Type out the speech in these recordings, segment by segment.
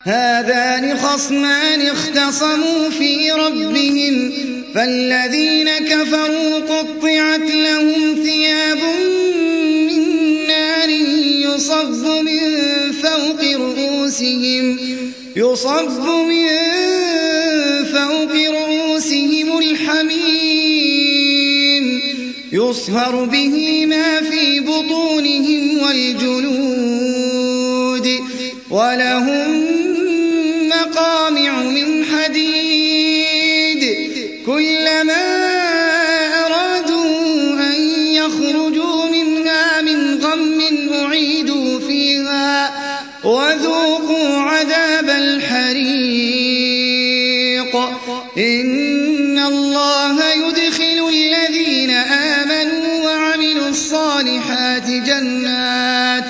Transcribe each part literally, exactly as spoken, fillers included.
هذان خصمان اختصموا في ربهم فالذين كفروا قطعت لهم ثياب من نار يصب من فوق رؤوسهم يصب من فوق رؤوسهم الحميم يصهر به ما في بطونهم والجلود ولهم مقامع من حديد كلما أرادوا أن يخرجوا منها من غم أعيدوا فيها وذوقوا عذاب الحريق إن الله يدخل الذين آمنوا وعملوا الصالحات جنات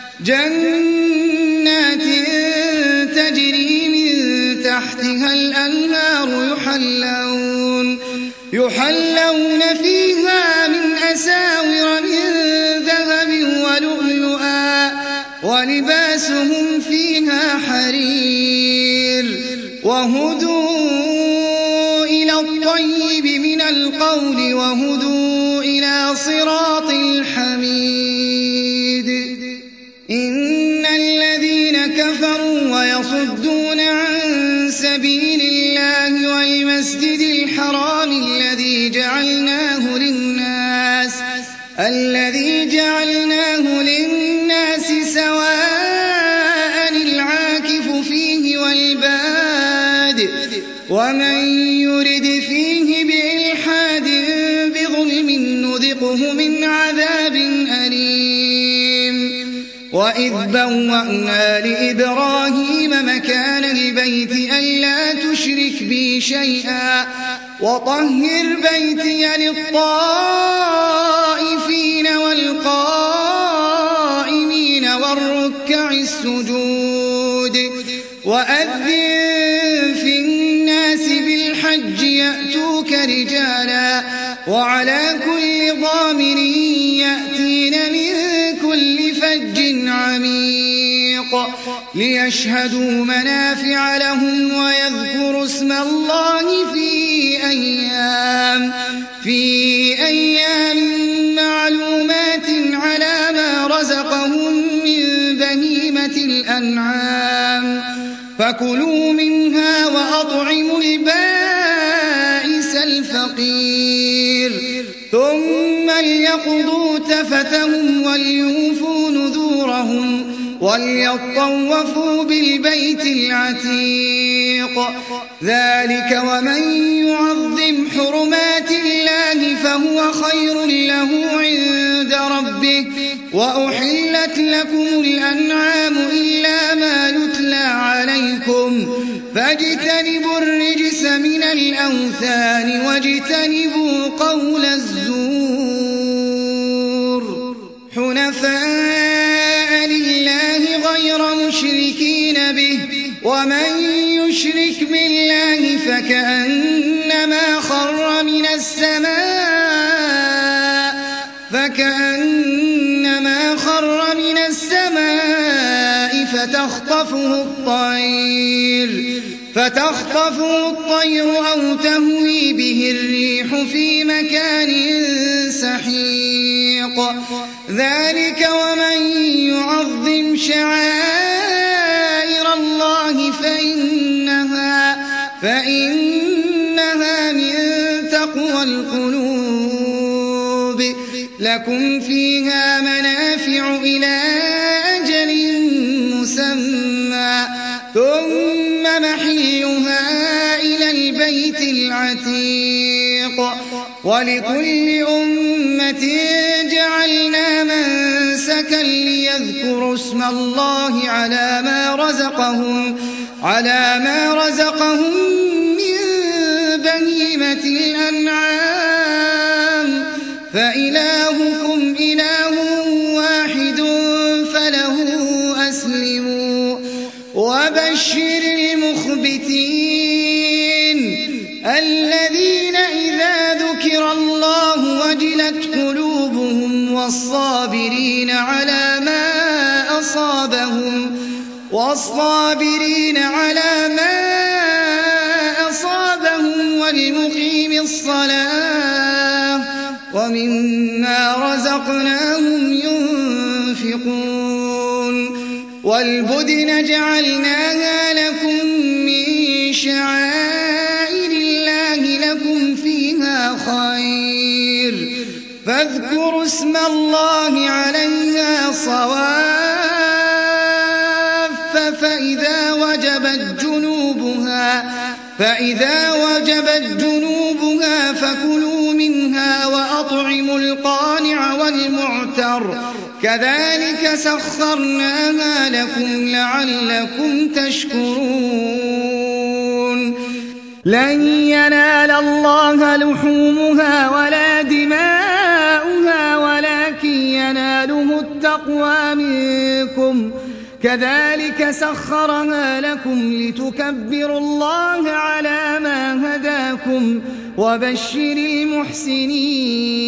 جنات تجري من تحتها الأنهار يحلون يحلون فيها من أساور من ذهب ولؤلؤا ولباسهم فيها حرير وهدوا إلى الطيب من القول وهدوا إلى صراط الحميد إن الذين كفروا ويصدون عن سبيل الله والمسجد الحرام الذي جعلناه للناس الذي جعلناه للناس سواء العاكف فيه والباد ومن يرد فيه بإلحاد بظلم نذقه من عذاب أليم وإذ بوأنا لإبراهيم مكان البيت ألا تشرك بي شيئا وطهر بيتي للطائفين والقائمين والركع السجود وأذن في الناس بالحج يأتوك رجالا وعلى كل ضامر يأتين من كل فج عميق ليشهدوا منافع لهم ويذكروا اسم الله في أيام في أيام معلومات على ما رزقهم من بهيمة الأنعام فكلوا منها وأطعموا البائس الفقير ثم ليقضوا تفثهم وليوفوا نذورهم وليطوفوا بالبيت العتيق ذلك ومن يعظم حرمات الله فهو خير له عند ربه وأحلت لكم الأنعام إلا ما يتلى عليكم فاجتنبوا الرجس من الأوثان واجتنبوا قول الزور حنفاء لله غير مشركين به ومن يشرك بالله فكأنما خر من السماء فكأنما خر من السماء فتخطفه الطير فتخطفه الطير أو تهوي به الريح في مكان سحيق ذلك ومن يعظم شعائر الله فإنها فإنها من تقوى القلوب لكم فيها منافع إلى أجل مسمى ثم محلها إلى البيت العتيق ولكل أمة جعلنا منسكا ليذكروا اسم الله على ما رزقهم على ما رزقهم من بهيمة الأنعام فإلهكم إله واحد فله أسلموا وبشر المخبتين الذين إذا ذكر الله وجلت قلوبهم والصابرين على ما أصابهم والصابرين على ما أصابهم والمقيم الصلاة ومما رزقناهم ينفقون والبدن جعلناها لكم من شعائر الله لكم فيها خير فاذكروا اسم الله عليها صواف فإذا وجبت جنوبها فإذا وجبت جنوبها فكلوا منها وأطعموا القانع والمعتر كذلك سخرناها لكم لعلكم تشكرون لن ينال الله لحومها ولا دماؤها ولكن يناله التقوى منكم كذلك سخرها لكم لتكبروا الله على ما هداكم وبشر المحسنين